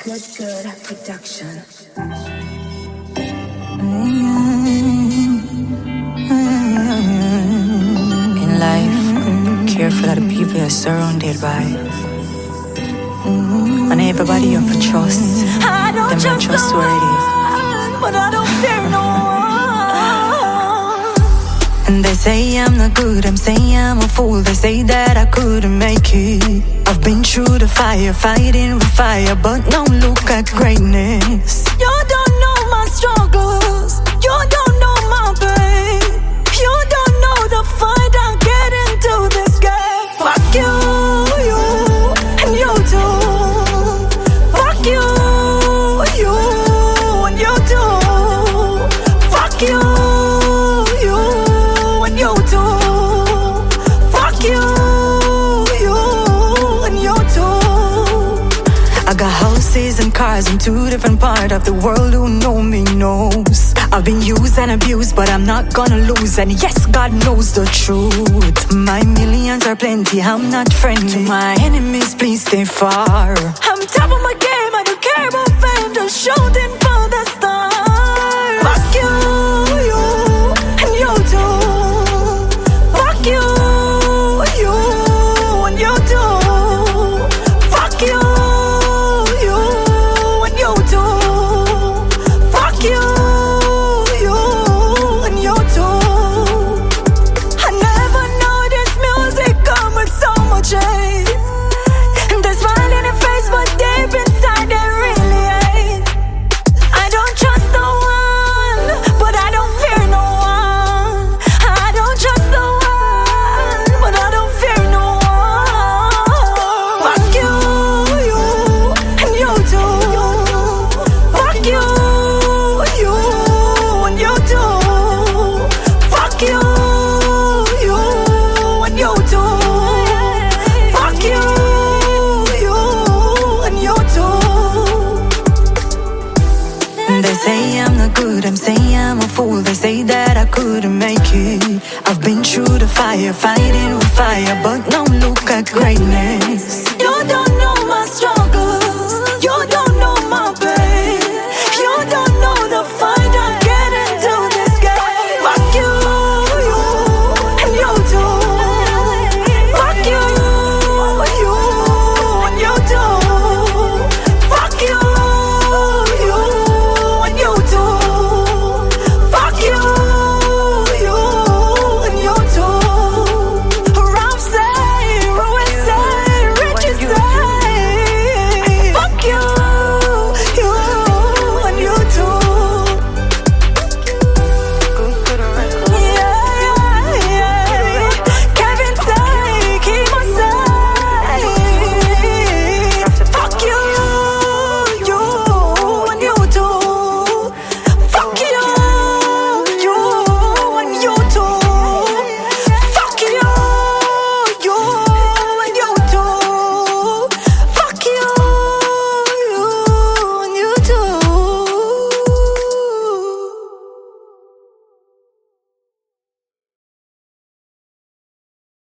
Good production. In life, careful of the people you're surrounded by. And everybody you have to trust, them not trustworthy. But I don't fear no one. And they say I'm not good, I'm saying I'm a fool. They say that I couldn't make it. I've been through the fire, fighting with fire, but now look at greatness. You don't know my struggles, you don't know my pain, you don't know the fight I get into this game. Fuck you, and you too. Fuck you, and you too. Fuck you, and you too. Fuck you, and you too. I got houses and cars in two different parts of the world. Who know me knows I've been used and abused, but I'm not gonna lose. And yes, God knows the truth. My millions are plenty, I'm not friendly to my enemies, please stay far. I'm top of my game, I don't care about fame, just shooting for the stars. Fuck you, and you too. Fuck you, and you too. Fuck you, and you too. Fuck you, and you too. I never know this music come with so much hate. They smile in your face, but deep inside they really hate. I don't trust no one, but I don't fear no one. I don't trust no one, but I don't fear no one. Fuck you, and you too. Fuck you, and you too. Fuck you, and you too. Fuck you, and you too. They say I'm not good, I'm saying I'm a fool. They say that I couldn't make it. I've been through the fire, fighting with fire, but now look at greatness.